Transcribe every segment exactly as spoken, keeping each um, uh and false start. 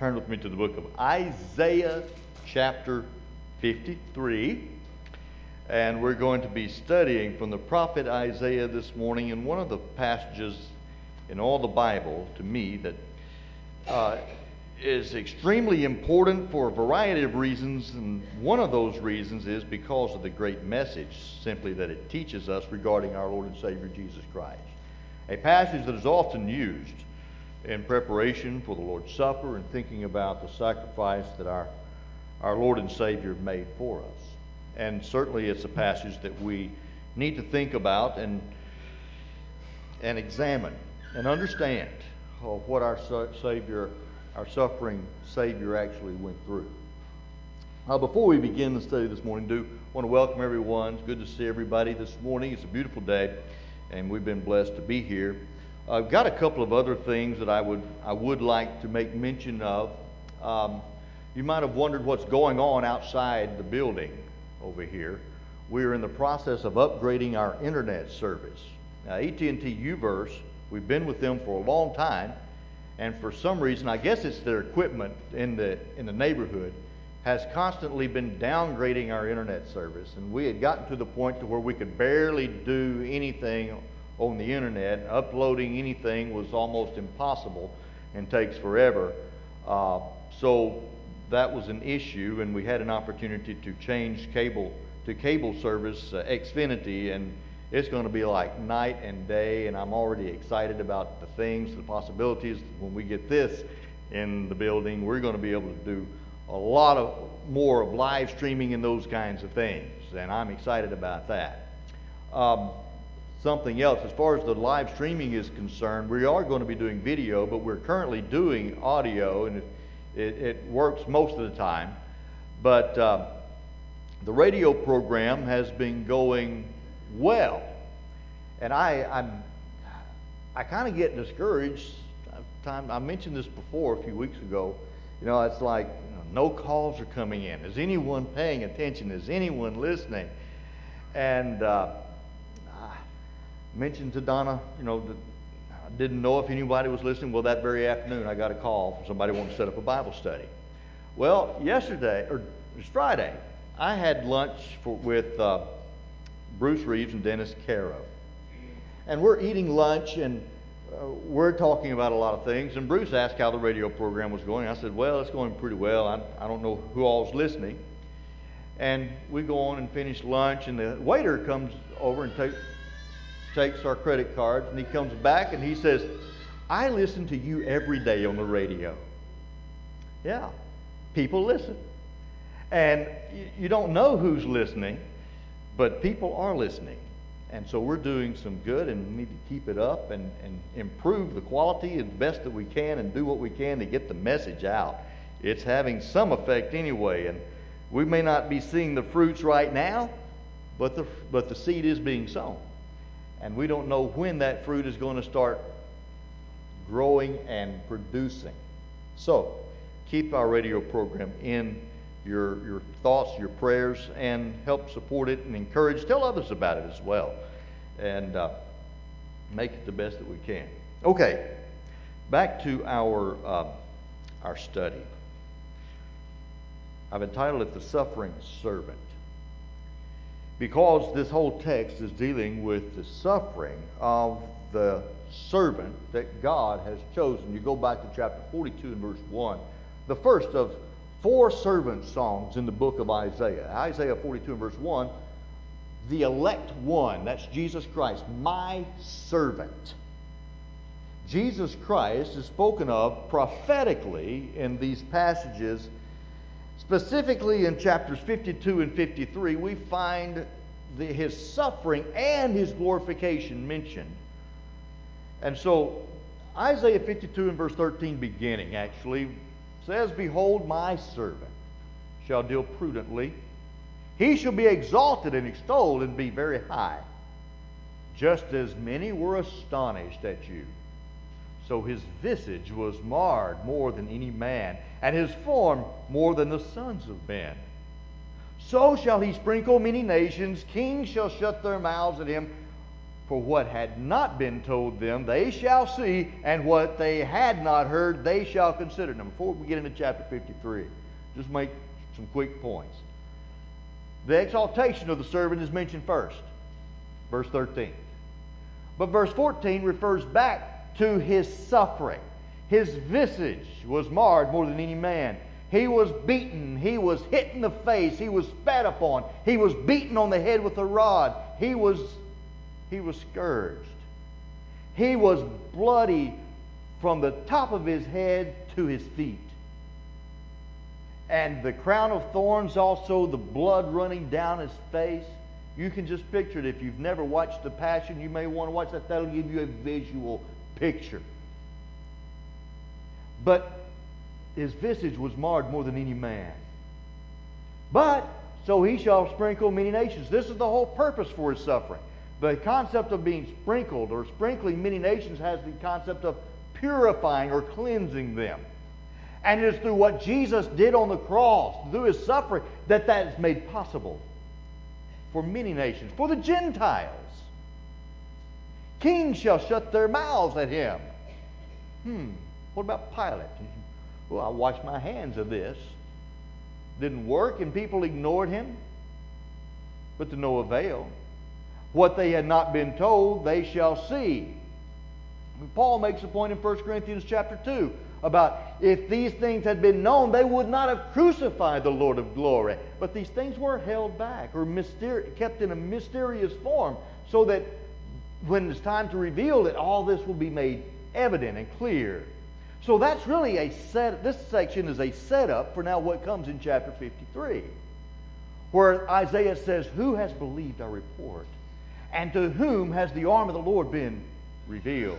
turn with me to the book of Isaiah chapter fifty-three. And we're going to be studying from the prophet Isaiah this morning in one of the passages in all the Bible to me that uh, is extremely important for a variety of reasons. And one of those reasons is because of the great message simply that it teaches us regarding our Lord and Savior Jesus Christ. A passage that is often used in preparation for the Lord's Supper and thinking about the sacrifice that our, our Lord and Savior made for us. And certainly it's a passage that we need to think about and, and examine and understand of what our Savior, our suffering Savior actually went through. Uh, before we begin the study this morning, do want to welcome everyone. It's good to see everybody this morning. It's a beautiful day, and we've been blessed to be here. I've got a couple of other things that I would I would like to make mention of. Um, you might have wondered what's going on outside the building over here. We're in the process of upgrading our internet service. Now, A T and T U-verse, we've been with them for a long time, and for some reason, I guess it's their equipment in the in the neighborhood, has constantly been downgrading our internet service, and we had gotten to the point to where we could barely do anything on the internet. Uploading anything was almost impossible and takes forever. Uh, so that was an issue, and we had an opportunity to change cable to cable service, uh, Xfinity, and it's going to be like night and day, and I'm already excited about the things, the possibilities. When we get this in the building, we're going to be able to do a lot of more of live streaming and those kinds of things, and I'm excited about that. Um, Something else, as far as the live streaming is concerned, we are going to be doing video, but we're currently doing audio, and it, it, it works most of the time. But uh, the radio program has been going well, and I I'm, I kind of get discouraged. Time I mentioned this before a few weeks ago. You know, it's like you know, no calls are coming in. Is anyone paying attention? Is anyone listening? And uh, mentioned to Donna, you know, that I didn't know if anybody was listening. Well, that very afternoon, I got a call from somebody wanting to set up a Bible study. Well, yesterday, or it was Friday, I had lunch for, with uh, Bruce Reeves and Dennis Caro. And we're eating lunch, and uh, we're talking about a lot of things. And Bruce asked how the radio program was going. I said, well, it's going pretty well. I, I don't know who all's listening. And we go on and finish lunch, and the waiter comes over and takes... takes our credit cards, and he comes back and he says, I listen to you every day on the radio. Yeah, people listen. And you don't know who's listening, but people are listening. And so we're doing some good, and we need to keep it up and, and improve the quality as best that we can and do what we can to get the message out. It's having some effect anyway, and we may not be seeing the fruits right now, but the, but the seed is being sown. And we don't know when that fruit is going to start growing and producing. So, keep our radio program in your, your thoughts, your prayers, and help support it and encourage. Tell others about it as well. And uh, make it the best that we can. Okay, back to our, uh, our study. I've entitled it The Suffering Servant, because this whole text is dealing with the suffering of the servant that God has chosen. You go back to chapter forty-two and verse one, the first of four servant songs in the book of Isaiah. Isaiah forty-two and verse one, the elect one, that's Jesus Christ, my servant. Jesus Christ is spoken of prophetically in these passages. Specifically in chapters fifty-two and fifty-three, we find the, his suffering and his glorification mentioned. And so Isaiah fifty-two and verse thirteen beginning actually says, Behold, my servant shall deal prudently. He shall be exalted and extolled and be very high. Just as many were astonished at you, so his visage was marred more than any man, and his form more than the sons of men. So shall he sprinkle many nations. Kings shall shut their mouths at him. For what had not been told them, they shall see, and what they had not heard, they shall consider. Now, before we get into chapter fifty-three, just make some quick points. The exaltation of the servant is mentioned first, verse thirteen. But verse fourteen refers back to his suffering. His visage was marred more than any man. He was beaten. He was hit in the face. He was spat upon. He was beaten on the head with a rod. He was, he was scourged. He was bloody from the top of his head to his feet. And the crown of thorns also, the blood running down his face. You can just picture it. If you've never watched The Passion, you may want to watch that. That'll give you a visual picture. But his visage was marred more than any man. But, so he shall sprinkle many nations. This is the whole purpose for his suffering. The concept of being sprinkled or sprinkling many nations has the concept of purifying or cleansing them. And it is through what Jesus did on the cross, through his suffering, that that is made possible for many nations, for the Gentiles. Kings shall shut their mouths at him. Hmm, what about Pilate? Well, I washed my hands of this. Didn't work, and people ignored him, but to no avail. What they had not been told, they shall see. Paul makes a point in First Corinthians chapter two about if these things had been known, they would not have crucified the Lord of glory. But these things were held back or mysteri- kept in a mysterious form so that when it's time to reveal it, all this will be made evident and clear. So that's really a set. This section is a setup for now what comes in chapter fifty-three, where Isaiah says, "Who has believed our report, and to whom has the arm of the Lord been revealed?"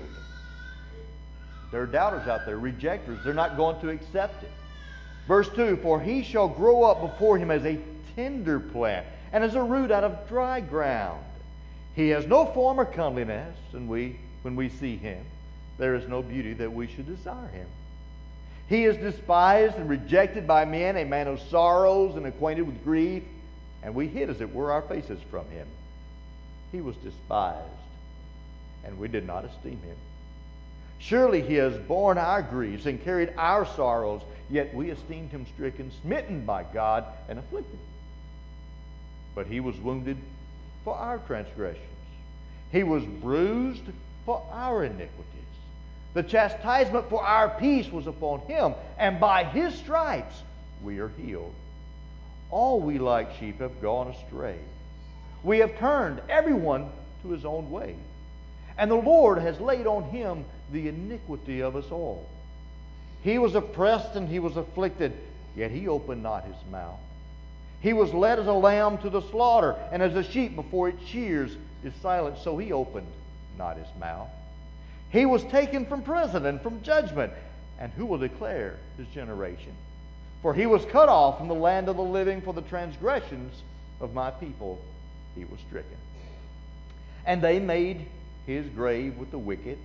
There are doubters out there, rejectors. They're not going to accept it. Verse two, "For he shall grow up before him as a tender plant, and as a root out of dry ground. He has no form or comeliness, and we, when we see him, there is no beauty that we should desire him. He is despised and rejected by men, a man of sorrows and acquainted with grief, and we hid, as it were, our faces from him. He was despised, and we did not esteem him. Surely he has borne our griefs and carried our sorrows, yet we esteemed him stricken, smitten by God, and afflicted. But he was wounded for our transgressions. He was bruised for our iniquities. The chastisement for our peace was upon him, and by his stripes we are healed. All we like sheep have gone astray. We have turned everyone to his own way. And the Lord has laid on him the iniquity of us all. He was oppressed and he was afflicted, yet he opened not his mouth. He was led as a lamb to the slaughter, and as a sheep before its shears is silent, so he opened not his mouth. He was taken from prison and from judgment, and who will declare his generation? For he was cut off from the land of the living, for the transgressions of my people he was stricken. And they made his grave with the wicked,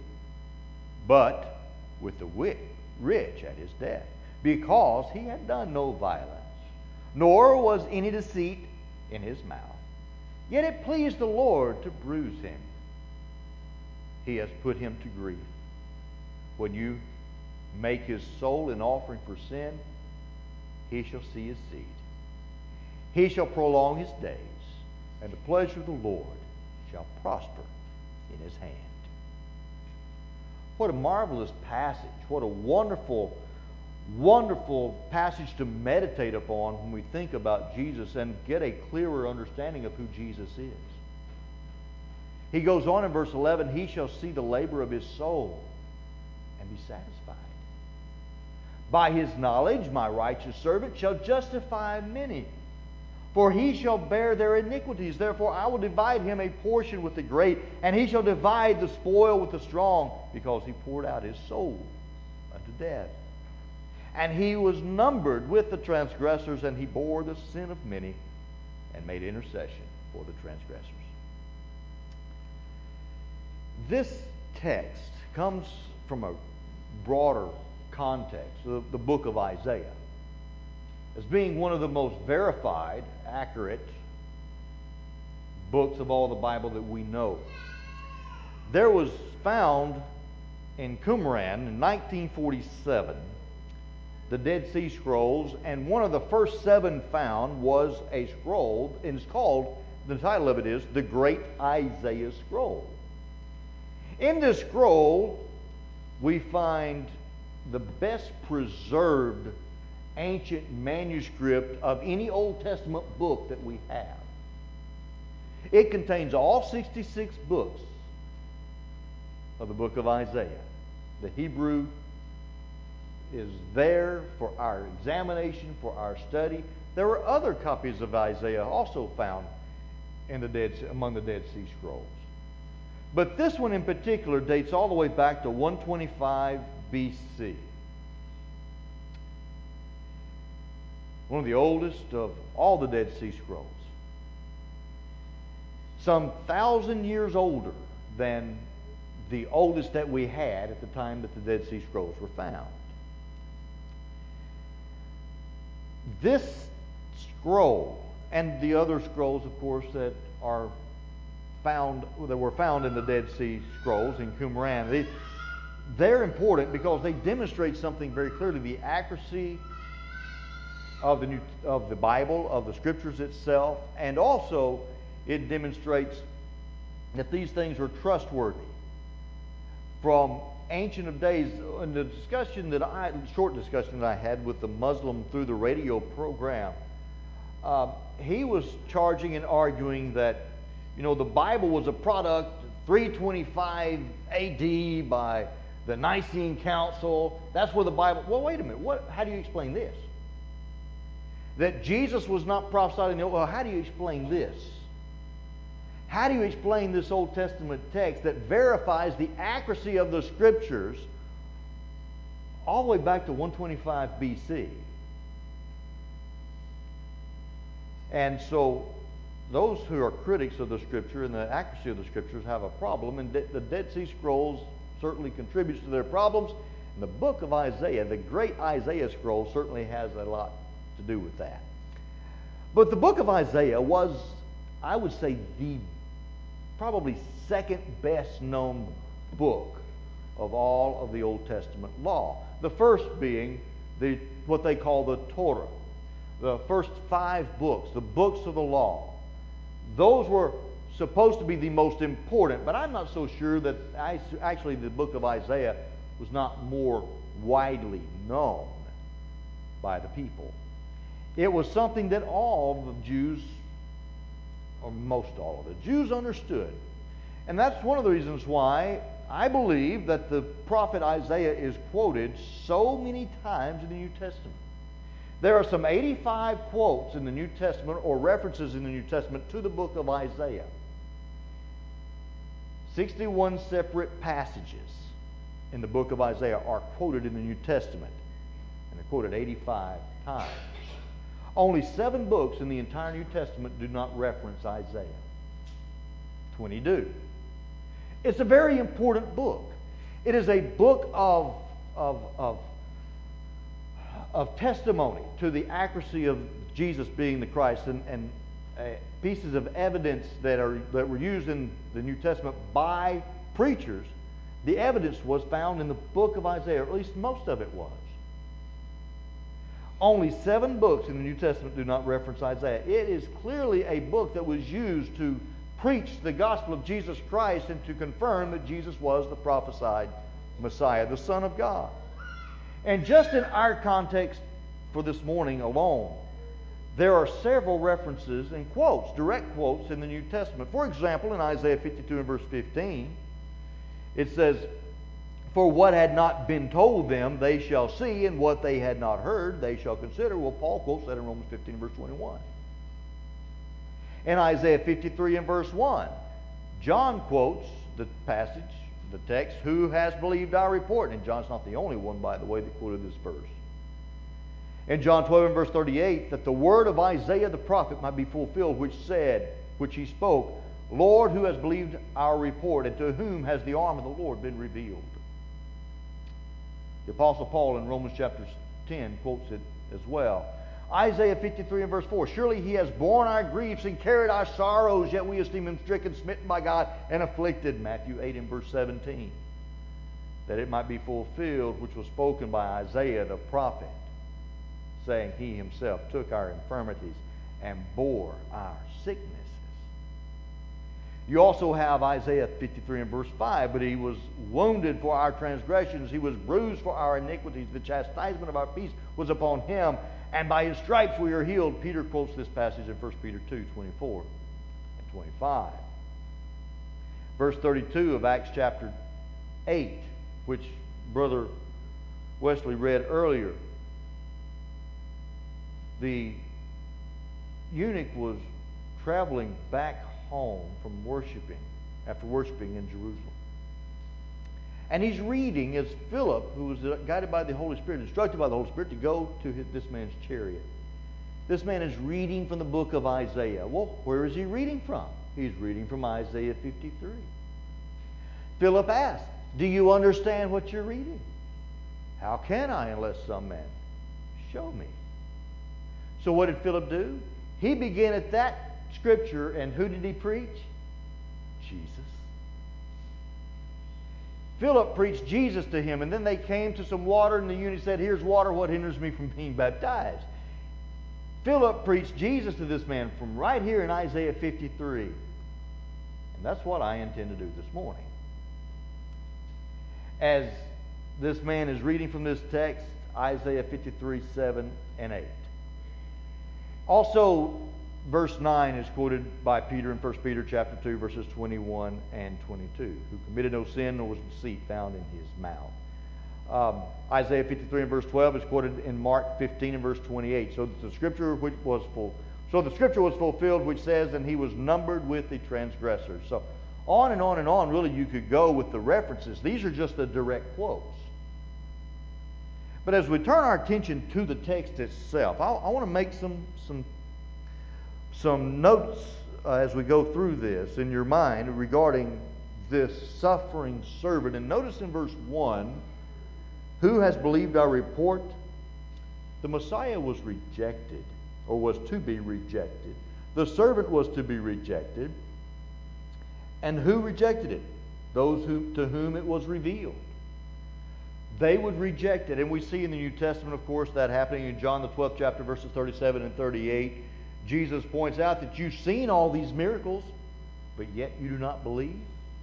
but with the rich at his death, because he had done no violence, nor was any deceit in his mouth. Yet it pleased the Lord to bruise him. He has put him to grief. When you make his soul an offering for sin, he shall see his seed. He shall prolong his days, and the pleasure of the Lord shall prosper in his hand." What a marvelous passage. What a wonderful, wonderful passage to meditate upon when we think about Jesus and get a clearer understanding of who Jesus is. He goes on in verse eleven, "He shall see the labor of his soul and be satisfied. By his knowledge my righteous servant shall justify many, for he shall bear their iniquities. Therefore I will divide him a portion with the great, and he shall divide the spoil with the strong, because he poured out his soul unto death. And he was numbered with the transgressors, and he bore the sin of many, and made intercession for the transgressors." This text comes from a broader context, the, the book of Isaiah, as being one of the most verified, accurate books of all the Bible that we know. There was found in Qumran in nineteen forty-seven the Dead Sea Scrolls, and one of the first seven found was a scroll, and it's called, the title of it is, The Great Isaiah Scroll. In this scroll, we find the best preserved ancient manuscript of any Old Testament book that we have. It contains all sixty-six books of the book of Isaiah. The Hebrew is there for our examination, for our study. There were other copies of Isaiah also found in the Dead, among the Dead Sea Scrolls. But this one in particular dates all the way back to one twenty-five B C. One of the oldest of all the Dead Sea Scrolls. Some thousand years older than the oldest that we had at the time that the Dead Sea Scrolls were found. This scroll, and the other scrolls, of course, that are found, that were found in the Dead Sea Scrolls in Qumran, they, they're important because they demonstrate something very clearly: the accuracy of the New, of the Bible, of the Scriptures itself, and also it demonstrates that these things are trustworthy. From Ancient of Days, in the discussion that I, short discussion that I had with the Muslim through the radio program, uh, he was charging and arguing that, you know, the Bible was a product three twenty-five A D by the Nicene Council. That's where the Bible. Well, wait a minute. What? How do you explain this? That Jesus was not prophesied in the Old. Well, how do you explain this? How do you explain this Old Testament text that verifies the accuracy of the Scriptures all the way back to one twenty-five B C? And so those who are critics of the Scripture and the accuracy of the Scriptures have a problem, and the Dead Sea Scrolls certainly contributes to their problems. And the book of Isaiah, the great Isaiah scroll, certainly has a lot to do with that. But the book of Isaiah was, I would say, the probably second best known book of all of the Old Testament law. The first being the what they call the Torah. The first five books, the books of the law. Those were supposed to be the most important, but I'm not so sure that I, actually the book of Isaiah was not more widely known by the people. It was something that all the Jews, or most all of the Jews, understood. And that's one of the reasons why I believe that the prophet Isaiah is quoted so many times in the New Testament. There are some eighty-five quotes in the New Testament, or references in the New Testament, to the book of Isaiah. sixty-one separate passages in the book of Isaiah are quoted in the New Testament, and they're quoted eighty-five times. Only seven books in the entire New Testament do not reference Isaiah. twenty do. It's a very important book. It is a book of, of, of, of testimony to the accuracy of Jesus being the Christ, and, and uh, pieces of evidence that, are, that were used in the New Testament by preachers. The evidence was found in the book of Isaiah, or at least most of it was. Only seven books in the New Testament do not reference Isaiah. It is clearly a book that was used to preach the gospel of Jesus Christ and to confirm that Jesus was the prophesied Messiah, the Son of God. And just in our context for this morning alone, there are several references and quotes, direct quotes in the New Testament. For example, in Isaiah fifty-two and verse fifteen, it says, "For what had not been told them, they shall see, and what they had not heard, they shall consider." Well, Paul quotes that in Romans fifteen, verse twenty-one. In Isaiah fifty-three and verse one, John quotes the passage, the text, "Who has believed our report?" And John's not the only one, by the way, that quoted this verse. In John twelve and verse thirty-eight, that the word of Isaiah the prophet might be fulfilled, which said, which he spoke, "Lord, who has believed our report, and to whom has the arm of the Lord been revealed?" The Apostle Paul in Romans chapter ten quotes it as well. Isaiah fifty-three and verse four, surely he has borne our griefs and carried our sorrows, yet we esteem him stricken, smitten by God, and afflicted. Matthew eight and verse seventeen. That it might be fulfilled, which was spoken by Isaiah the prophet, saying he himself took our infirmities and bore our sicknesses. You also have Isaiah fifty-three and verse five, but he was wounded for our transgressions, he was bruised for our iniquities, the chastisement of our peace was upon him, and by his stripes we are healed. Peter quotes this passage in First Peter two, twenty-four and twenty-five. Verse thirty-two of Acts chapter eight, which Brother Wesley read earlier. The eunuch was traveling back home from worshiping, after worshiping in Jerusalem. And he's reading as Philip, who was guided by the Holy Spirit, instructed by the Holy Spirit to go to his, this man's chariot. This man is reading from the book of Isaiah. Well, where is he reading from? He's reading from Isaiah fifty-three. Philip asked, do you understand what you're reading? How can I unless some man show me? So what did Philip do? He began at that scripture, and who did he preach? Jesus. Philip preached Jesus to him, and then they came to some water, and the eunuch said, here's water, what hinders me from being baptized? Philip preached Jesus to this man from right here in Isaiah fifty-three. And that's what I intend to do this morning. As this man is reading from this text, Isaiah fifty-three, seven and eight. Also, verse nine is quoted by Peter in First Peter chapter two, verses twenty-one and twenty-two. Who committed no sin, nor was deceit found in his mouth. Um, Isaiah fifty-three and verse twelve is quoted in Mark fifteen and verse twenty-eight. So the scripture which was full, so the scripture was fulfilled, which says, "And he was numbered with the transgressors." So on and on and on. Really, you could go with the references. These are just the direct quotes. But as we turn our attention to the text itself, I, I want to make some some some notes uh, as we go through this in your mind regarding this suffering servant. And notice in verse one, who has believed our report? The Messiah was rejected, or was to be rejected. The servant was to be rejected. And who rejected it? Those who, to whom it was revealed. They would reject it. And we see in the New Testament, of course, that happening in John the twelfth chapter, verses thirty-seven and thirty-eight. Jesus points out that you've seen all these miracles, but yet you do not believe.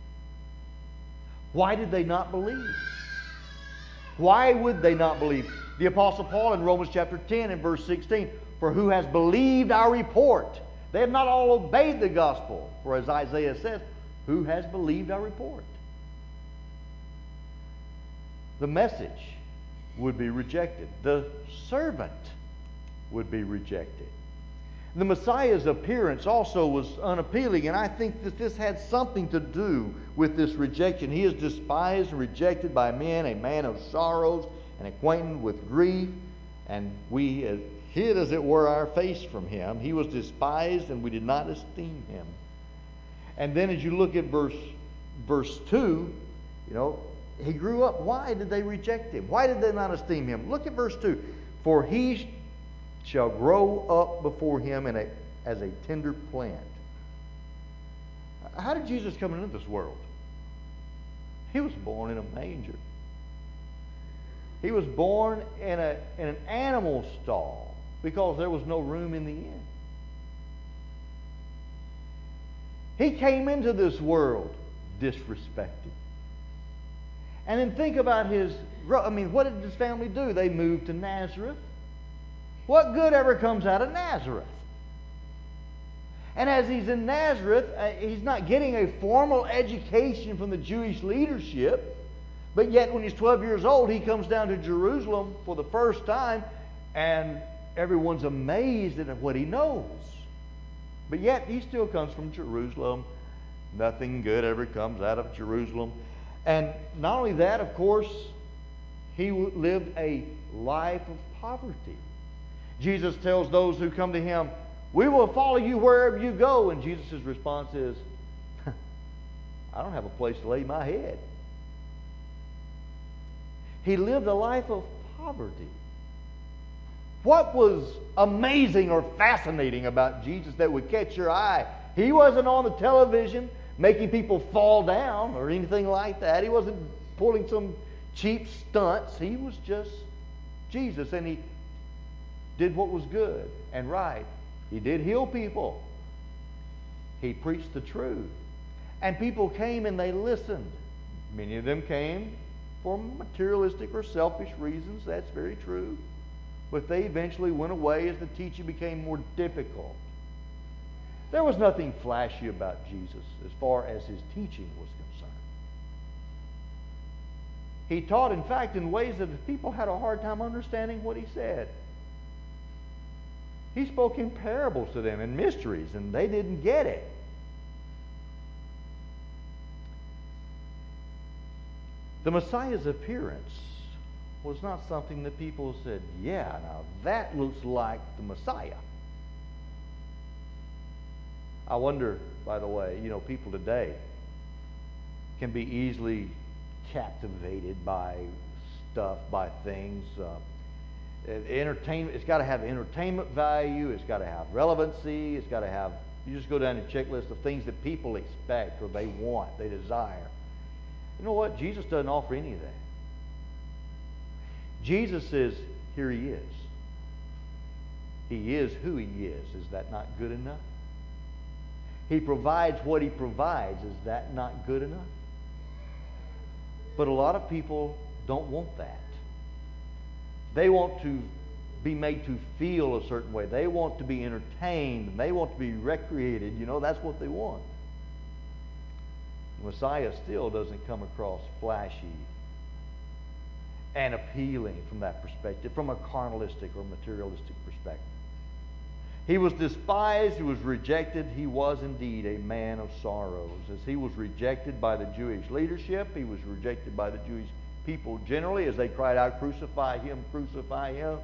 Why did they not believe? Why would they not believe? The Apostle Paul in Romans chapter ten and verse sixteen, for who has believed our report? They have not all obeyed the gospel. For as Isaiah says, who has believed our report? The message would be rejected. The servant would be rejected. The Messiah's appearance also was unappealing, and I think that this had something to do with this rejection. He is despised and rejected by men, a man of sorrows and acquainted with grief, and we hid, as it were, our face from him. He was despised, and we did not esteem him. And then as you look at verse, verse two, you know, he grew up. Why did they reject him? Why did they not esteem him? Look at verse two. For he shall grow up before him in a, as a tender plant. How did Jesus come into this world? He was born in a manger. He was born in, a, in an animal stall because there was no room in the inn. He came into this world disrespected. And then think about his, I mean, what did his family do? They moved to Nazareth. What good ever comes out of Nazareth? And as he's in Nazareth, uh, he's not getting a formal education from the Jewish leadership, but yet when he's twelve years old, he comes down to Jerusalem for the first time, and everyone's amazed at what he knows. But yet he still comes from Jerusalem. Nothing good ever comes out of Jerusalem. And not only that, of course, he lived a life of poverty. Jesus tells those who come to him, we will follow you wherever you go. And Jesus' response is, I don't have a place to lay my head. He lived a life of poverty. What was amazing or fascinating about Jesus that would catch your eye? He wasn't on the television making people fall down or anything like that. He wasn't pulling some cheap stunts. He was just Jesus, and he did what was good and right. He did heal people. He preached the truth. And people came and they listened. Many of them came for materialistic or selfish reasons. That's very true. But they eventually went away as the teaching became more difficult. There was nothing flashy about Jesus as far as his teaching was concerned. He taught, in fact, in ways that the people had a hard time understanding what he said. He spoke in parables to them and mysteries, and they didn't get it. The Messiah's appearance was not something that people said, yeah, now that looks like the Messiah. I wonder, by the way, you know, people today can be easily captivated by stuff, by things. Uh, entertainment, it's got to have entertainment value. It's got to have relevancy. It's got to have, you just go down a checklist of things that people expect or they want, they desire. You know what? Jesus doesn't offer any of that. Jesus says, here he is. He is who he is. Is that not good enough? He provides what he provides. Is that not good enough? But a lot of people don't want that. They want to be made to feel a certain way. They want to be entertained. And they want to be recreated. You know, that's what they want. The Messiah still doesn't come across flashy and appealing from that perspective, from a carnalistic or materialistic perspective. He was despised, he was rejected. He was indeed a man of sorrows. As he was rejected by the Jewish leadership, he was rejected by the Jewish people generally as they cried out, crucify him, crucify him.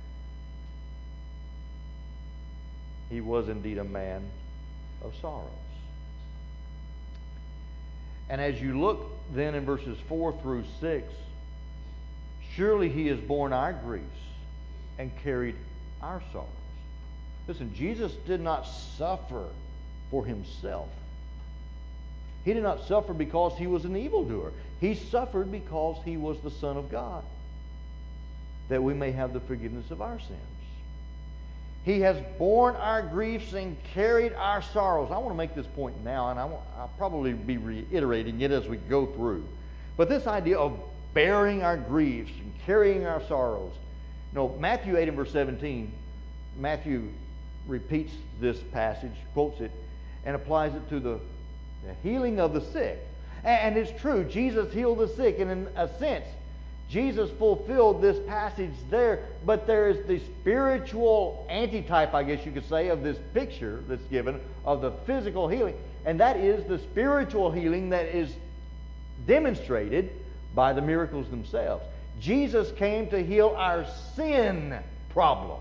He was indeed a man of sorrows. And as you look then in verses four through six, surely he has borne our griefs and carried our sorrows. Listen, Jesus did not suffer for himself. He did not suffer because he was an evildoer. He suffered because he was the Son of God, that we may have the forgiveness of our sins. He has borne our griefs and carried our sorrows. I want to make this point now, and I won't, I'll probably be reiterating it as we go through. But this idea of bearing our griefs and carrying our sorrows. No, Matthew eight and verse seventeen, Matthew repeats this passage, quotes it, and applies it to the, the healing of the sick. And it's true, Jesus healed the sick, and in a sense, Jesus fulfilled this passage there, but there is the spiritual antitype, I guess you could say, of this picture that's given of the physical healing, and that is the spiritual healing that is demonstrated by the miracles themselves. Jesus came to heal our sin problem.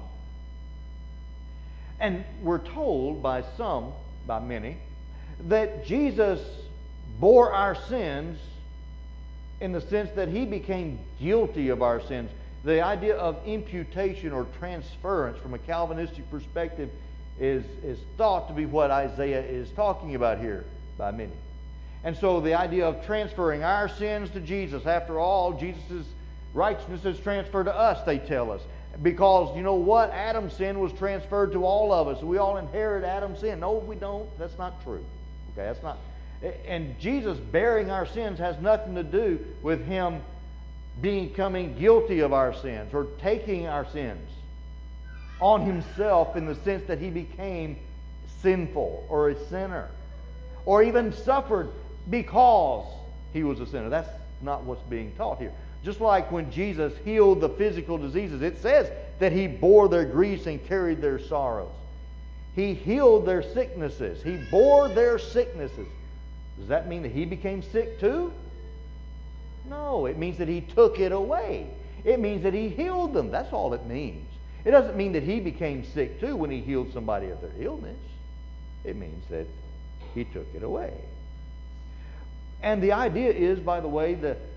And we're told by some, by many, that Jesus bore our sins in the sense that he became guilty of our sins. The idea of imputation or transference from a Calvinistic perspective is, is thought to be what Isaiah is talking about here by many. And so the idea of transferring our sins to Jesus, after all, Jesus' righteousness is transferred to us, they tell us. Because, you know what? Adam's sin was transferred to all of us. We all inherit Adam's sin. No, we don't. That's not true. Okay, that's not. And Jesus bearing our sins has nothing to do with him becoming guilty of our sins or taking our sins on himself in the sense that he became sinful or a sinner or even suffered because he was a sinner. That's not what's being taught here. Just like when Jesus healed the physical diseases, it says that he bore their griefs and carried their sorrows. He healed their sicknesses. He bore their sicknesses. Does that mean that he became sick too? No, it means that he took it away. It means that he healed them. That's all it means. It doesn't mean that he became sick too when he healed somebody of their illness. It means that he took it away. And the idea is, by the way, the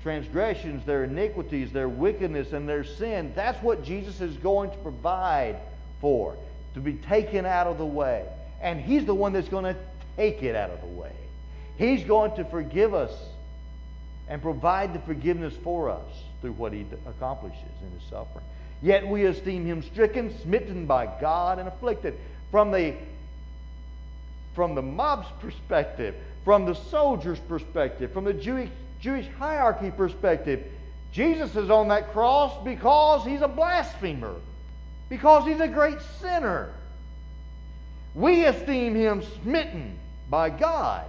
transgressions, their iniquities, their wickedness, and their sin. That's what Jesus is going to provide for, to be taken out of the way. And He's the one that's going to take it out of the way. He's going to forgive us and provide the forgiveness for us through what He accomplishes in His suffering. Yet we esteem Him stricken, smitten by God, and afflicted. From the, from the mob's perspective, from the soldier's perspective, from the Jewish, Jewish hierarchy perspective, Jesus is on that cross because He's a blasphemer, because He's a great sinner. We esteem Him smitten by God.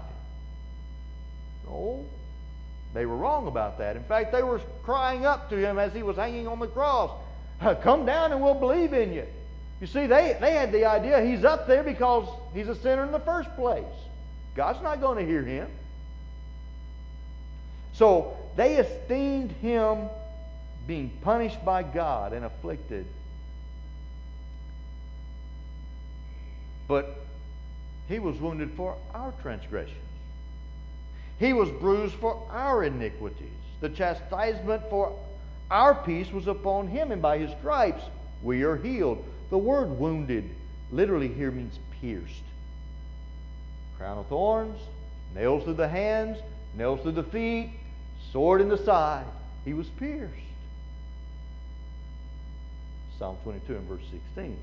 No, they were wrong about that. In fact, they were crying up to Him as He was hanging on the cross, "Come down and we'll believe in you." You see, they, they had the idea He's up there because He's a sinner in the first place. God's not going to hear Him. So they esteemed Him being punished by God and afflicted. But He was wounded for our transgressions. He was bruised for our iniquities. The chastisement for our peace was upon Him, and by His stripes we are healed. The word wounded literally here means pierced. Crown of thorns, nails through the hands, nails through the feet, sword in the side. He was pierced. Psalm twenty-two and verse sixteen.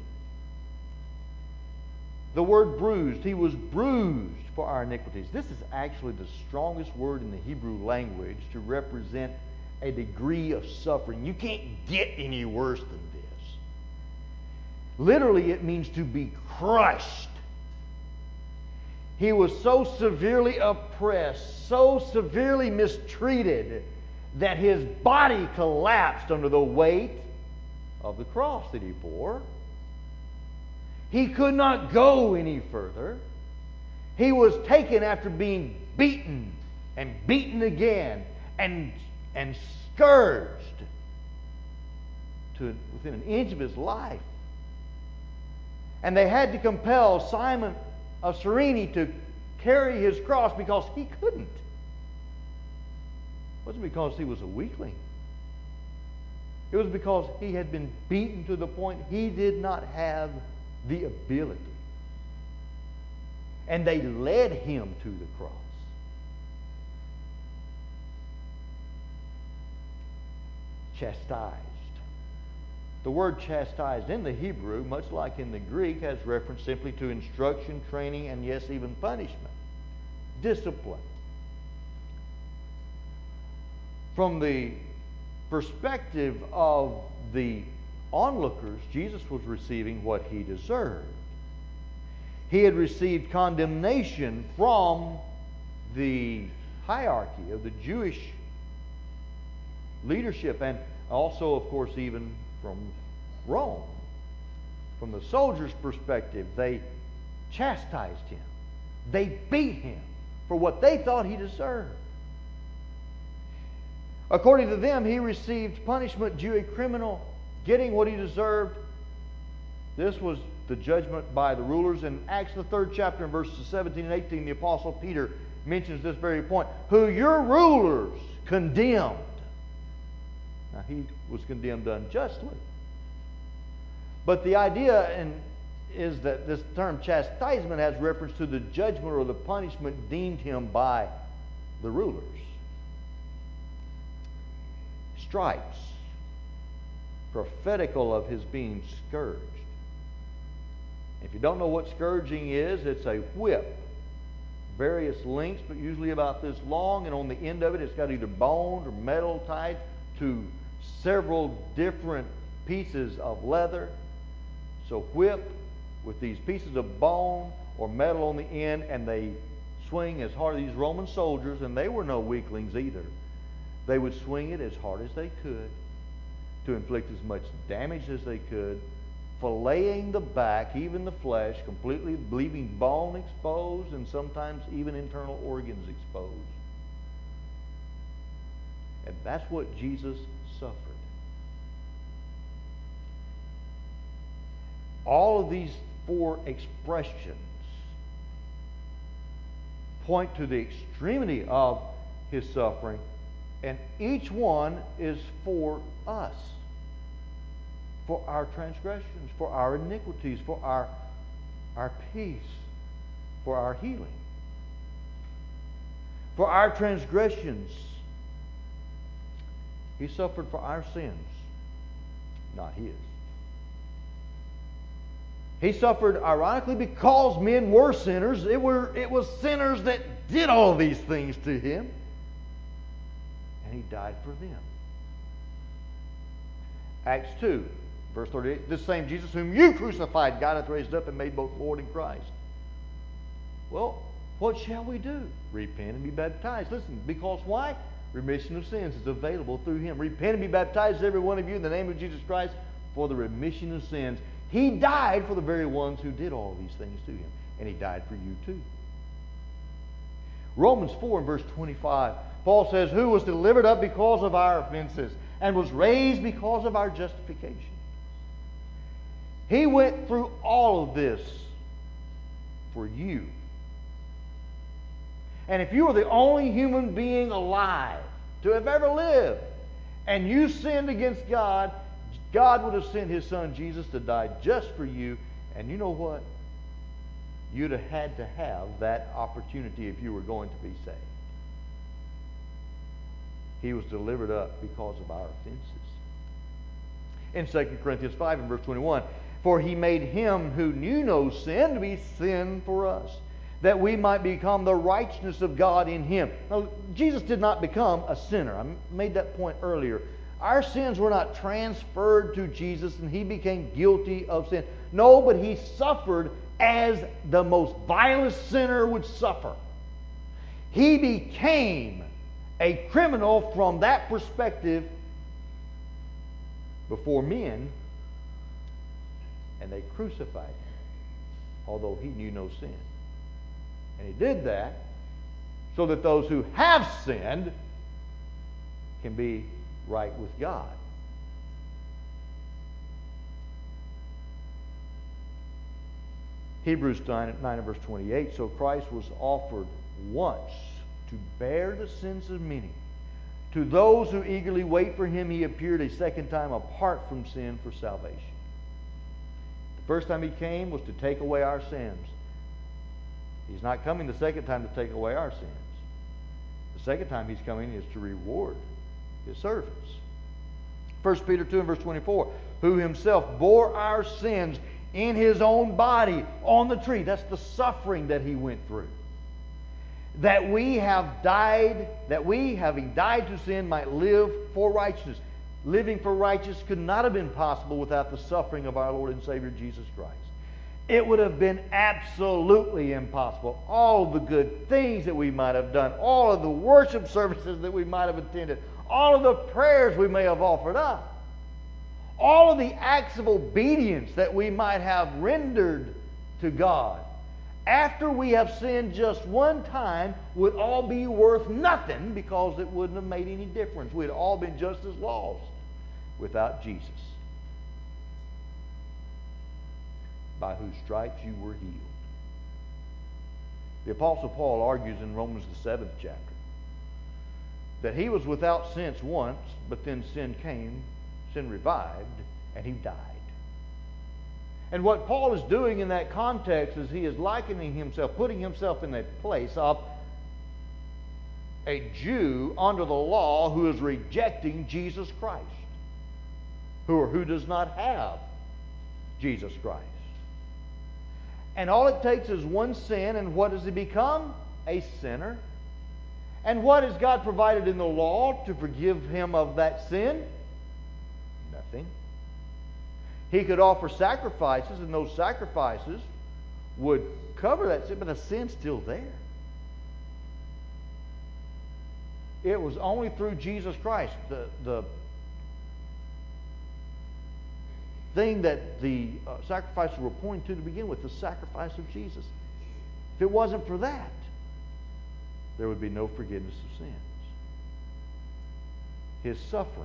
The word bruised, He was bruised for our iniquities. This is actually the strongest word in the Hebrew language to represent a degree of suffering. You can't get any worse than this. Literally, it means to be crushed. He was so severely oppressed, so severely mistreated, that His body collapsed under the weight of the cross that He bore. He could not go any further. He was taken after being beaten and beaten again and, and scourged to within an inch of His life. And they had to compel Simon of Cyrene to carry His cross because he couldn't. It wasn't because he was a weakling. It was because he had been beaten to the point he did not have the ability. And they led Him to the cross. Chastised. The word chastised in the Hebrew, much like in the Greek, has reference simply to instruction, training, and yes, even punishment. Discipline. From the perspective of the onlookers, Jesus was receiving what He deserved. He had received condemnation from the hierarchy of the Jewish leadership, and also, of course, even from Rome. From the soldiers' perspective, they chastised Him. They beat Him for what they thought He deserved. According to them, He received punishment due a criminal getting what he deserved. This was the judgment by the rulers. In Acts the third chapter, in verses seventeen and eighteen, the Apostle Peter mentions this very point. Who your rulers condemned. Now, he was condemned unjustly. But the idea in, is that this term chastisement has reference to the judgment or the punishment deemed him by the rulers. Stripes, prophetical of His being scourged. If you don't know what scourging is, it's a whip. Various lengths, but usually about this long, and on the end of it, it's got either bone or metal tied to several different pieces of leather. So whip with these pieces of bone or metal on the end, and they swing as hard as these Roman soldiers, and they were no weaklings either. They would swing it as hard as they could to inflict as much damage as they could, filleting the back, even the flesh, completely leaving bone exposed and sometimes even internal organs exposed. And that's what Jesus suffered. All of these four expressions point to the extremity of His suffering And each one is for us, for our transgressions, for our iniquities, for our, our peace, for our healing. For our transgressions, He suffered for our sins, not His. He suffered, ironically, because men were sinners. It were it was sinners that did all these things to Him. And He died for them. Acts two, verse thirty-eight. This same Jesus whom you crucified, God hath raised up and made both Lord and Christ. Well, what shall we do? Repent and be baptized. Listen, because why? Remission of sins is available through Him. Repent and be baptized, every one of you, in the name of Jesus Christ, for the remission of sins. He died for the very ones who did all these things to Him. And He died for you too. Romans four and verse twenty-five, Paul says, who was delivered up because of our offenses and was raised because of our justification. He went through all of this for you. And if you were the only human being alive to have ever lived, and you sinned against God, God would have sent His Son Jesus to die just for you. And you know what? You'd have had to have that opportunity if you were going to be saved. He was delivered up because of our offenses. In Second Corinthians five and verse twenty-one, for He made Him who knew no sin to be sin for us, that we might become the righteousness of God in Him. Now, Jesus did not become a sinner. I made that point earlier. Our sins were not transferred to Jesus and He became guilty of sin. No, but He suffered as the most vilest sinner would suffer. He became a criminal from that perspective before men, and they crucified Him, although He knew no sin. And He did that so that those who have sinned can be right with God. Hebrews nine, nine and verse twenty-eight, so Christ was offered once to bear the sins of many. To those who eagerly wait for Him, He appeared a second time apart from sin for salvation. The first time He came was to take away our sins. He's not coming the second time to take away our sins. The second time He's coming is to reward His servants. First Peter two and verse twenty-four, who Himself bore our sins in His own body on the tree. That's the suffering that He went through. That we have died, that we, having died to sin, might live for righteousness. Living for righteousness could not have been possible without the suffering of our Lord and Savior Jesus Christ. It would have been absolutely impossible. All of the good things that we might have done, all of the worship services that we might have attended, all of the prayers we may have offered up, all of the acts of obedience that we might have rendered to God, after we have sinned just one time, would all be worth nothing because it wouldn't have made any difference. We'd all been just as lost without Jesus, by whose stripes you were healed. The Apostle Paul argues in Romans the seventh chapter that he was without sin once, but then sin came, sin revived, and he died. And what Paul is doing in that context is he is likening himself, putting himself in the place of a Jew under the law who is rejecting Jesus Christ, who, or who does not have Jesus Christ. And all it takes is one sin, and what does he become? A sinner. And what has God provided in the law to forgive him of that sin? Nothing. He could offer sacrifices, and those sacrifices would cover that sin, but the sin's still there. It was only through Jesus Christ, the, the thing that the uh, sacrifices were pointing to to begin with, the sacrifice of Jesus. If it wasn't for that, there would be no forgiveness of sins. His suffering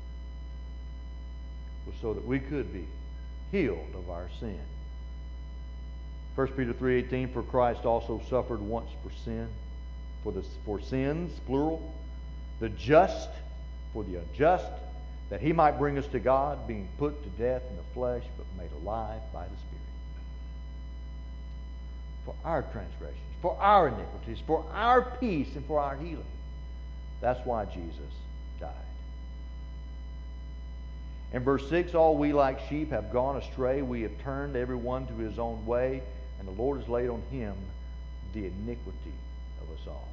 was so that we could be healed of our sin. First Peter three eighteen, for Christ also suffered once for sin, for, the, for sins, plural, the just for the unjust, that he might bring us to God, being put to death in the flesh, but made alive by the Spirit. For our transgressions, for our iniquities, for our peace, and for our healing. That's why Jesus died. In verse six, all we like sheep have gone astray. We have turned every one to his own way, and the Lord has laid on him the iniquity of us all.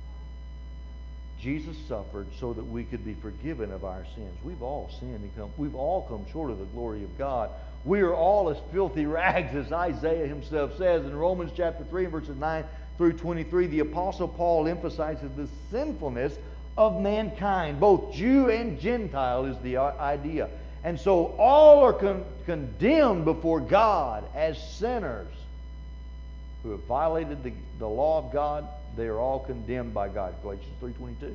Jesus suffered so that we could be forgiven of our sins. We've all sinned and come, we've all come short of the glory of God. We are all as filthy rags, as Isaiah himself says in Romans chapter three, verses nine through twenty-three. The Apostle Paul emphasizes the sinfulness of mankind. Both Jew and Gentile is the idea. And so all are con- condemned before God as sinners who have violated the, the law of God. They are all condemned by God. Galatians three twenty-two.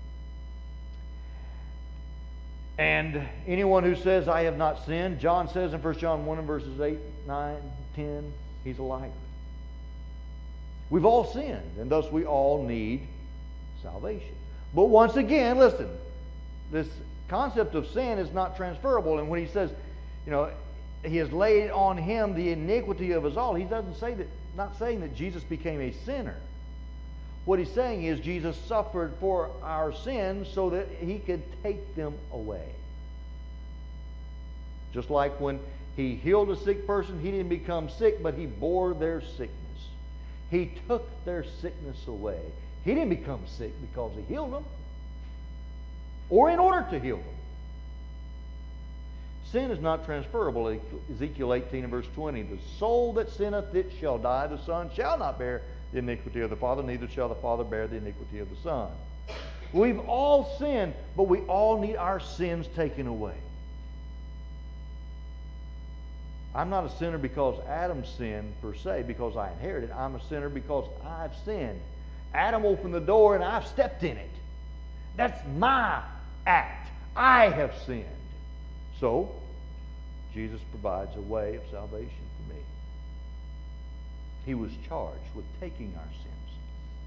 And anyone who says, I have not sinned, John says in First John one and verses eight, nine, ten, he's a liar. We've all sinned, and thus we all need salvation. But once again, listen, this concept of sin is not transferable. And when he says, you know, he has laid on him the iniquity of us all, he doesn't say that, not saying that Jesus became a sinner. What he's saying is Jesus suffered for our sins so that he could take them away. Just like when he healed a sick person, he didn't become sick, but he bore their sickness. He took their sickness away. He didn't become sick because he healed them, or in order to heal them. Sin is not transferable. Ezekiel eighteen and verse twenty. The soul that sinneth, it shall die. The Son shall not bear the iniquity of the Father, neither shall the Father bear the iniquity of the Son. We've all sinned, but we all need our sins taken away. I'm not a sinner because Adam sinned per se, because I inherited. I'm a sinner because I've sinned. Adam opened the door and I've stepped in it. That's my act. I have sinned. So, Jesus provides a way of salvation for me. He was charged with taking our sins.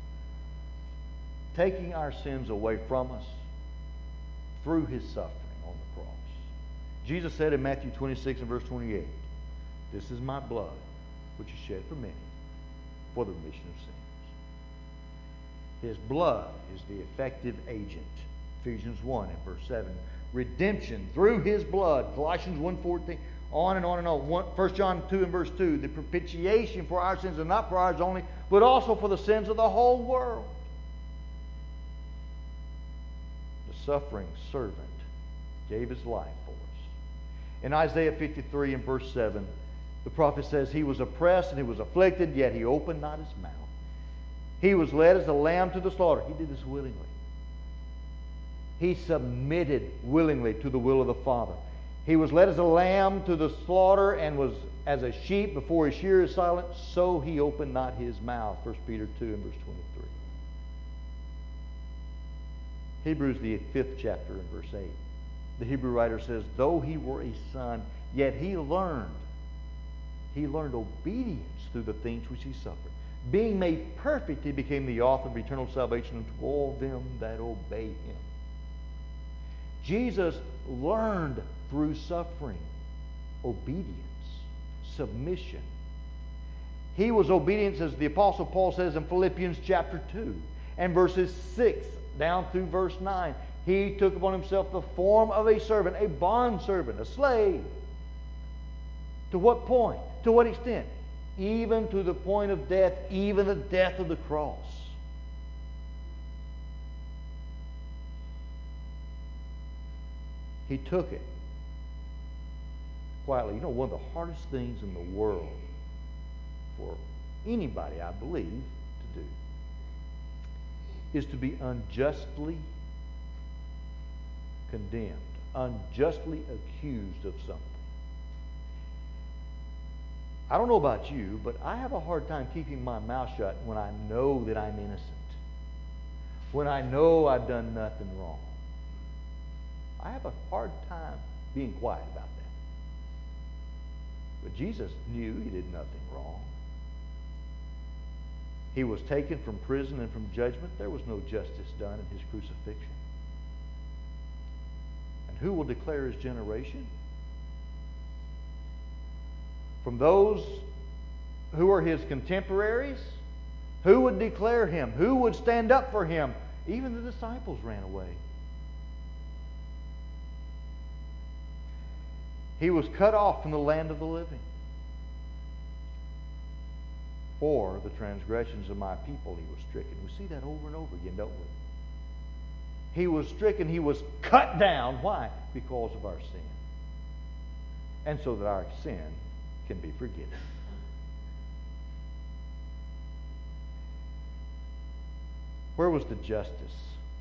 Taking our sins away from us through his suffering on the cross. Jesus said in Matthew twenty-six and verse twenty-eight, this is my blood, which is shed for many, for the remission of sins. His blood is the effective agent. Ephesians one and verse seven. Redemption through his blood. Colossians one fourteen. On and on and on. First John two and verse two. The propitiation for our sins, and not for ours only, but also for the sins of the whole world. The suffering servant gave his life for us. In Isaiah fifty-three and verse seven, the prophet says, he was oppressed and he was afflicted, yet he opened not his mouth. He was led as a lamb to the slaughter. He did this willingly. He submitted willingly to the will of the Father. He was led as a lamb to the slaughter, and was as a sheep before his shearer is silent, so he opened not his mouth. First Peter two and verse twenty-three. Hebrews the fifth chapter and verse eight. The Hebrew writer says, though he were a son, yet he learned. He learned obedience through the things which he suffered. Being made perfect, he became the author of eternal salvation unto all them that obey him. Jesus learned through suffering obedience, submission. He was obedient, as the Apostle Paul says in Philippians chapter two and verses six down through verse nine. He took upon himself the form of a servant, a bondservant, a slave. To what point? To what extent? Even to the point of death, even the death of the cross. He took it quietly. You know, one of the hardest things in the world for anybody, I believe, to do is to be unjustly condemned, unjustly accused of something. I don't know about you, but I have a hard time keeping my mouth shut when I know that I'm innocent. When I know I've done nothing wrong. I have a hard time being quiet about that. But Jesus knew he did nothing wrong. He was taken from prison and from judgment. There was no justice done in his crucifixion. And who will declare his generation? From those who are his contemporaries? Who would declare him? Who would stand up for him? Even the disciples ran away. He was cut off from the land of the living. For the transgressions of my people he was stricken. We see that over and over again, don't we? He was stricken. He was cut down. Why? Because of our sin. And so that our sin can be forgiven. Where was the justice?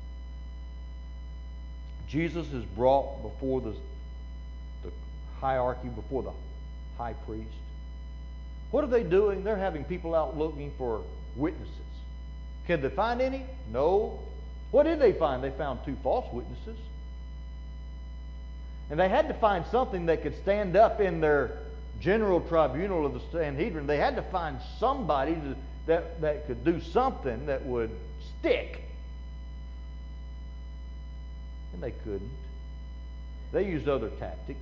Jesus is brought before the, the hierarchy, before the high priest. What are they doing? They're having people out looking for witnesses. Can they find any? No. What did they find? They found two false witnesses. And they had to find something that could stand up in their general tribunal of the Sanhedrin. They had to find somebody to, that, that could do something that would stick. And they couldn't. They used other tactics.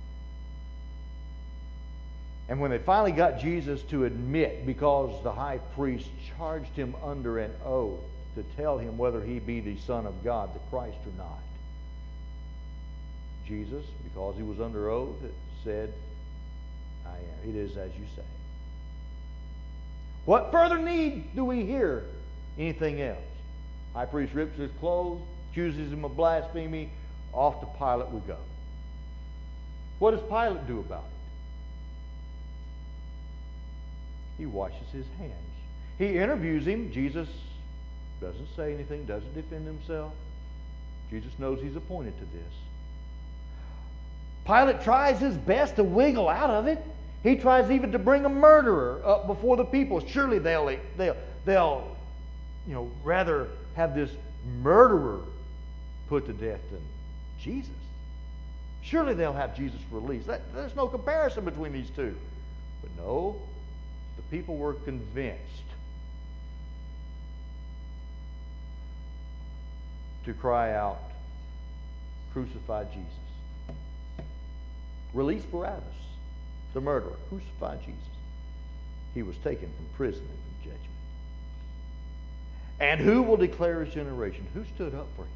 And when they finally got Jesus to admit, because the high priest charged him under an oath to tell him whether he be the Son of God, the Christ or not, Jesus, because he was under oath, said, I am. It is as you say. What further need do we hear anything else? High priest rips his clothes, accuses him of blasphemy. Off to Pilate we go. What does Pilate do about it? He washes his hands. He interviews him. Jesus doesn't say anything, doesn't defend himself. Jesus knows he's appointed to this. Pilate tries his best to wiggle out of it. He tries even to bring a murderer up before the people. Surely they'll, they'll, they'll you know, rather have this murderer put to death than Jesus. Surely they'll have Jesus released. That, there's no comparison between these two. But no, the people were convinced to cry out, crucify Jesus. Release Barabbas, the murderer. Crucify Jesus. He was taken from prison and from judgment. And who will declare his generation? Who stood up for him?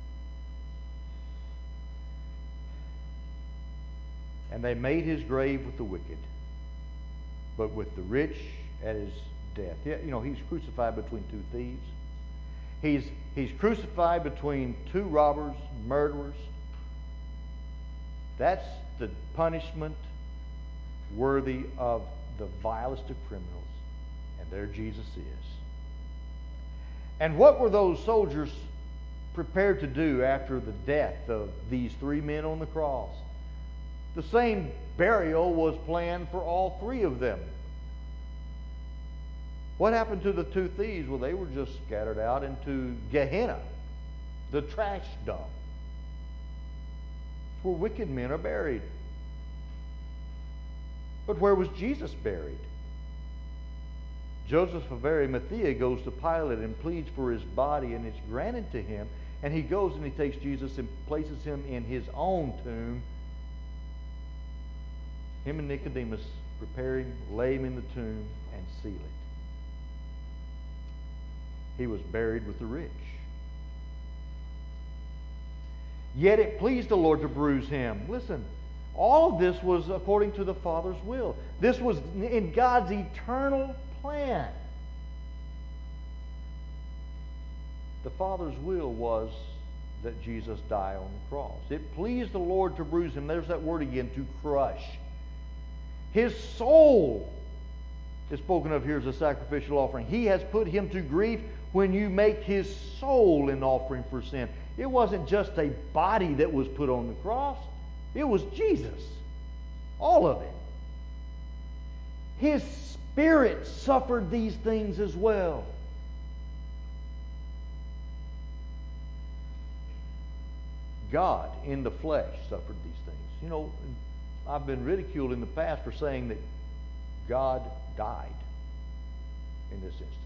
And they made his grave with the wicked, but with the rich at his death. Yeah, you know, he's crucified between two thieves. He's, he's crucified between two robbers, murderers. That's the punishment worthy of the vilest of criminals. And there Jesus is. And what were those soldiers prepared to do after the death of these three men on the cross? The same burial was planned for all three of them. What happened to the two thieves? Well, they were just scattered out into Gehenna, the trash dump, where wicked men are buried. But where was Jesus buried? Joseph of Arimathea goes to Pilate and pleads for his body, and it's granted to him. And he goes and he takes Jesus and places him in his own tomb. Him and Nicodemus prepare him, lay him in the tomb, and seal it. He was buried with the rich. Yet it pleased the Lord to bruise him. Listen, all of this was according to the Father's will. This was in God's eternal plan. The Father's will was that Jesus die on the cross. It pleased the Lord to bruise him. There's that word again, to crush. His soul is spoken of here as a sacrificial offering. He has put him to grief when you make his soul an offering for sin. It wasn't just a body that was put on the cross. It was Jesus. All of it. His spirit suffered these things as well. God in the flesh suffered these things. You know, I've been ridiculed in the past for saying that God died in this instance.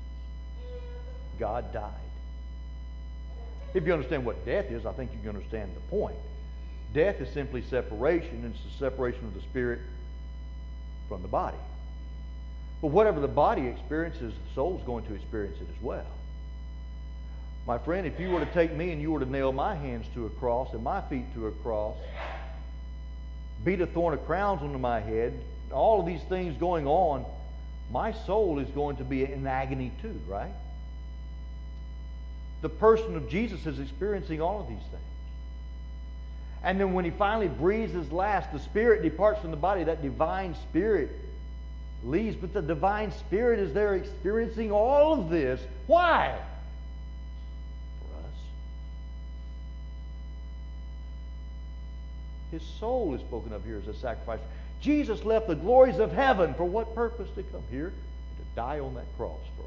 God died. If you understand what death is, I think you can understand the point. Death is simply separation, and it's the separation of the spirit from the body. But whatever the body experiences, the soul is going to experience it as well. My friend, if you were to take me and you were to nail my hands to a cross and my feet to a cross, beat a thorn of crowns onto my head, all of these things going on, my soul is going to be in agony too, right? The person of Jesus is experiencing all of these things. And then when he finally breathes his last, the spirit departs from the body. That divine spirit leaves, but the divine spirit is there experiencing all of this. Why? For us. His soul is spoken of here as a sacrifice. Jesus left the glories of heaven. For what purpose? To come here and to die on that cross for us.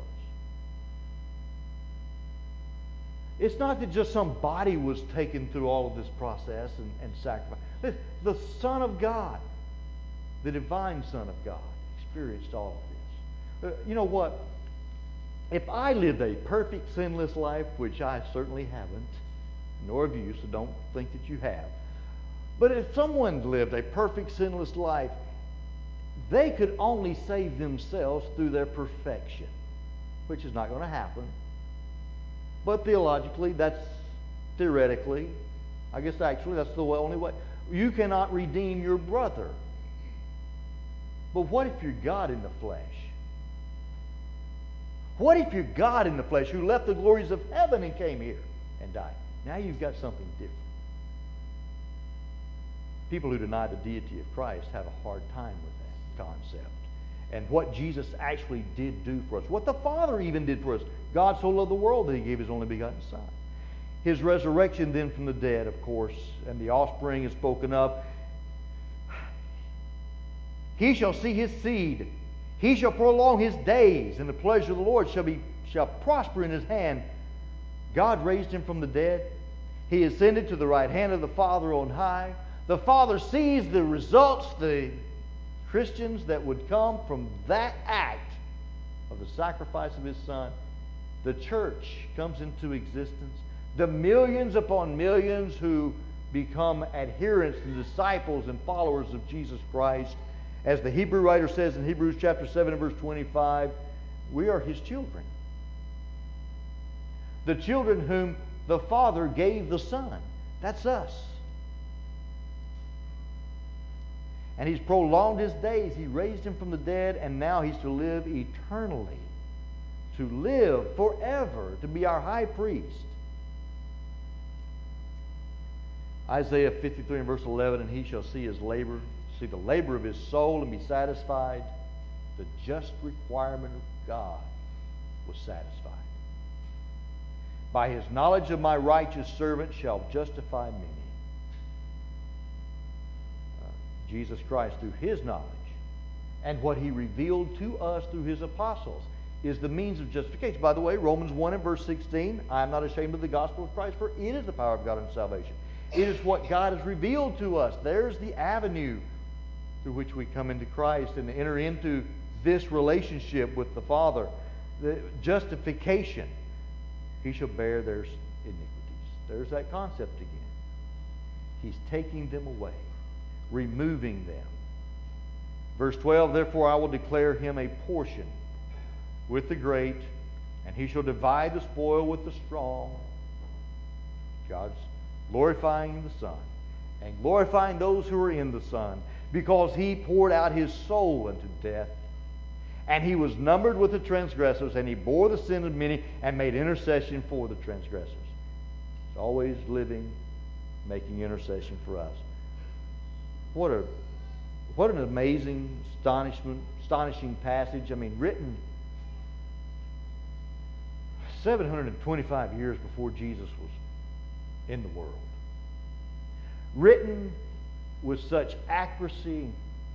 It's not that just some body was taken through all of this process and, and sacrifice. The Son of God, the divine Son of God, experienced all of this. Uh, you know what? If I lived a perfect, sinless life, which I certainly haven't, nor have you, so don't think that you have. But if someone lived a perfect, sinless life, they could only save themselves through their perfection, which is not going to happen. But theologically, that's theoretically, I guess actually that's the only way. You cannot redeem your brother. But what if you're God in the flesh? What if you're God in the flesh who left the glories of heaven and came here and died? Now you've got something different. People who deny the deity of Christ have a hard time with that concept. And what Jesus actually did do for us. What the Father even did for us. God so loved the world that He gave His only begotten Son. His resurrection then from the dead, of course, and the offspring is spoken of. He shall see His seed. He shall prolong His days, and the pleasure of the Lord shall be shall prosper in His hand. God raised Him from the dead. He ascended to the right hand of the Father on high. The Father sees the results, the Christians that would come from that act of the sacrifice of His Son. The church comes into existence. The millions upon millions who become adherents and disciples and followers of Jesus Christ. As the Hebrew writer says in Hebrews chapter seven and verse twenty-five, we are His children. The children whom the Father gave the Son. That's us. And He's prolonged His days. He raised Him from the dead, and now He's to live eternally. To live forever, to be our high priest. Isaiah fifty-three and verse eleven, and he shall see his labor, see the labor of his soul and be satisfied. The just requirement of God was satisfied. By his knowledge of my righteous servant shall justify many. Uh, Jesus Christ, through His knowledge and what He revealed to us through His apostles, is the means of justification. By the way, Romans one and verse sixteen, I am not ashamed of the gospel of Christ, for it is the power of God unto salvation. It is what God has revealed to us. There's the avenue through which we come into Christ and enter into this relationship with the Father. The justification. He shall bear their iniquities. There's that concept again. He's taking them away, removing them. Verse twelve, therefore I will declare him a portion with the great, and he shall divide the spoil with the strong. God's glorifying the Son and glorifying those who are in the Son, because He poured out His soul unto death, and He was numbered with the transgressors, and He bore the sin of many and made intercession for the transgressors. He's always living, making intercession for us. What a what an amazing, astonishment, astonishing passage. I mean, written seven hundred twenty-five years before Jesus was in the world. Written with such accuracy,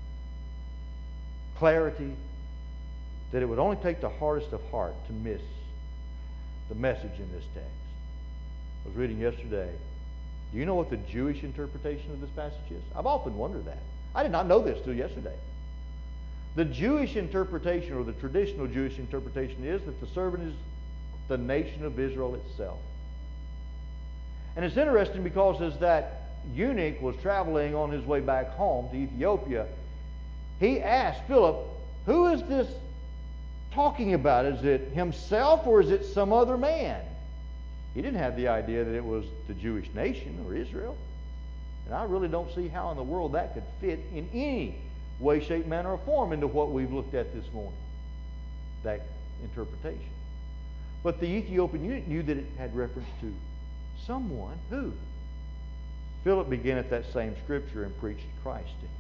clarity, that it would only take the hardest of heart to miss the message in this text. I was reading yesterday. Do you know what the Jewish interpretation of this passage is? I've often wondered that. I did not know this till yesterday. The Jewish interpretation, or the traditional Jewish interpretation, is that the servant is the nation of Israel itself. And it's interesting because as that eunuch was traveling on his way back home to Ethiopia, he asked Philip, who is this talking about? Is it himself or is it some other man? He didn't have the idea that it was the Jewish nation or Israel. And I really don't see how in the world that could fit in any way, shape, manner, or form into what we've looked at this morning, that interpretation. But the Ethiopian eunuch knew that it had reference to someone who. Philip began at that same scripture and preached Christ to him.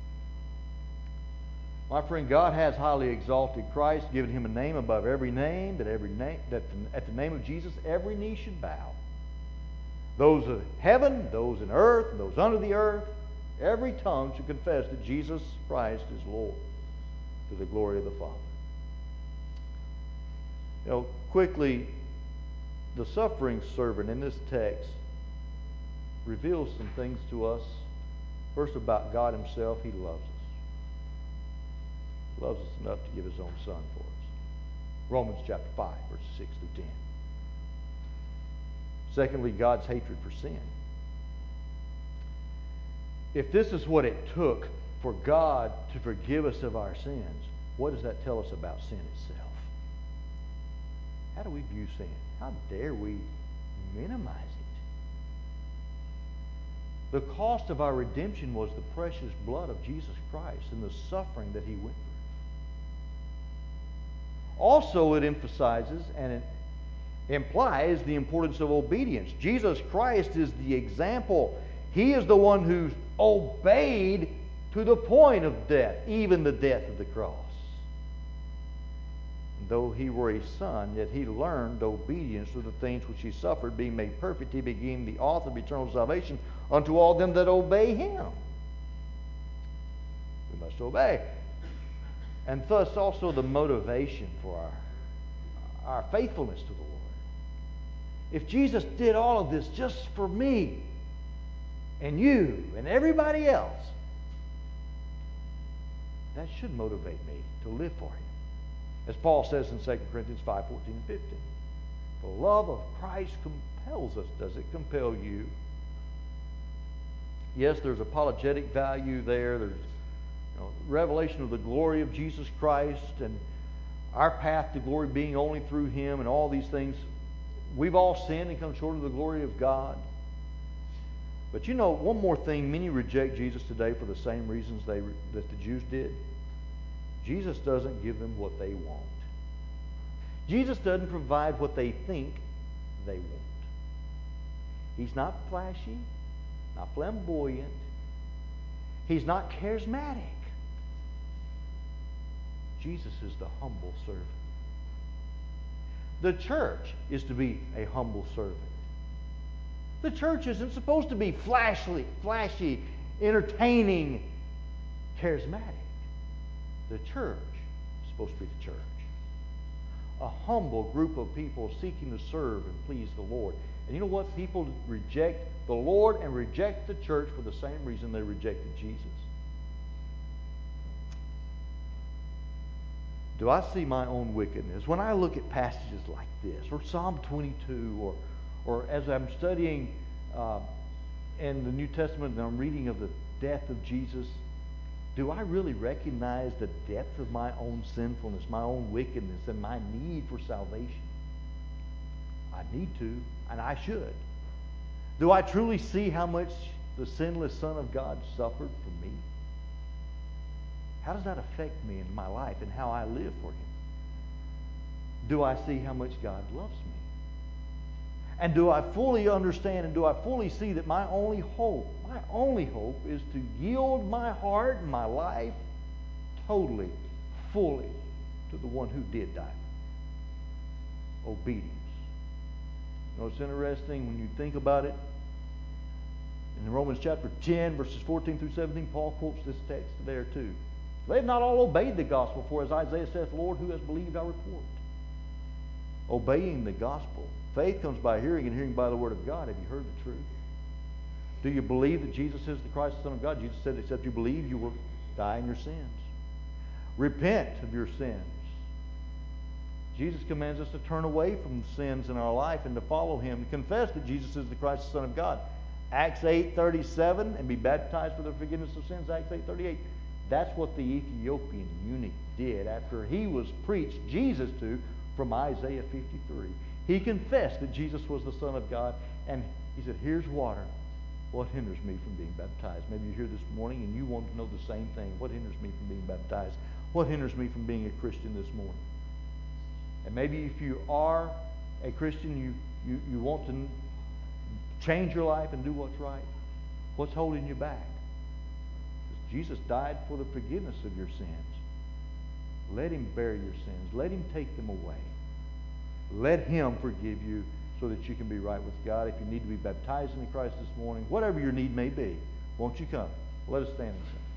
My friend, God has highly exalted Christ, given him a name above every name, that every name that at the name of Jesus every knee should bow. Those of heaven, those in earth, those under the earth, every tongue should confess that Jesus Christ is Lord, to the glory of the Father. You know, quickly, the suffering servant in this text reveals some things to us. First, about God himself. He loves us. He loves us enough to give his own Son for us. Romans chapter five, verses six through ten. Secondly, God's hatred for sin. If this is what it took for God to forgive us of our sins, what does that tell us about sin itself? How do we view sin? How dare we minimize it? The cost of our redemption was the precious blood of Jesus Christ and the suffering that he went through. Also, it emphasizes and it implies the importance of obedience. Jesus Christ is the example. He is the one who obeyed to the point of death, even the death of the cross. Though he were a son, yet he learned obedience to the things which he suffered. Being made perfect, he became the author of eternal salvation unto all them that obey him. We must obey. And thus also the motivation for our, our faithfulness to the Lord. If Jesus did all of this just for me and you and everybody else, that should motivate me to live for him. As Paul says in Second Corinthians five, fourteen and fifteen. The love of Christ compels us. Does it compel you? Yes, there's apologetic value there. There's you know, revelation of the glory of Jesus Christ and our path to glory being only through him and all these things. We've all sinned and come short of the glory of God. But you know, one more thing, many reject Jesus today for the same reasons they that the Jews did. Jesus doesn't give them what they want. Jesus doesn't provide what they think they want. He's not flashy, not flamboyant. He's not charismatic. Jesus is the humble servant. The church is to be a humble servant. The church isn't supposed to be flashy, flashy, entertaining, charismatic. The church is supposed to be the church. A humble group of people seeking to serve and please the Lord. And you know what? People reject the Lord and reject the church for the same reason they rejected Jesus. Do I see my own wickedness? When I look at passages like this, or Psalm twenty-two, or, or as I'm studying uh, in the New Testament and I'm reading of the death of Jesus, do I really recognize the depth of my own sinfulness, my own wickedness, and my need for salvation? I need to, and I should. Do I truly see how much the sinless Son of God suffered for me? How does that affect me in my life and how I live for him? Do I see how much God loves me? And do I fully understand and do I fully see that my only hope, my only hope is to yield my heart and my life totally, fully to the one who did die? Obedience. You know, it's interesting when you think about it. In Romans chapter ten, verses fourteen through seventeen, Paul quotes this text there too. They have not all obeyed the gospel, for as Isaiah saith, Lord, who has believed our report? Obeying the gospel. Faith comes by hearing, and hearing by the word of God. Have you heard the truth? Do you believe that Jesus is the Christ, the Son of God? Jesus said, except you believe, you will die in your sins. Repent of your sins. Jesus commands us to turn away from sins in our life and to follow him, to confess that Jesus is the Christ, the Son of God. Acts eight thirty-seven, and be baptized for the forgiveness of sins, Acts eight thirty-eight. That's what the Ethiopian eunuch did after he was preached Jesus to from Isaiah fifty-three. He confessed that Jesus was the Son of God, and he said, here's water. What hinders me from being baptized? Maybe you're here this morning and you want to know the same thing. What hinders me from being baptized? What hinders me from being a Christian this morning? And maybe if you are a Christian, you, you, you want to change your life and do what's right. What's holding you back? Because Jesus died for the forgiveness of your sins. Let Him bear your sins. Let Him take them away. Let Him forgive you so that you can be right with God. If you need to be baptized into Christ this morning, whatever your need may be, won't you come? Let us stand and sing.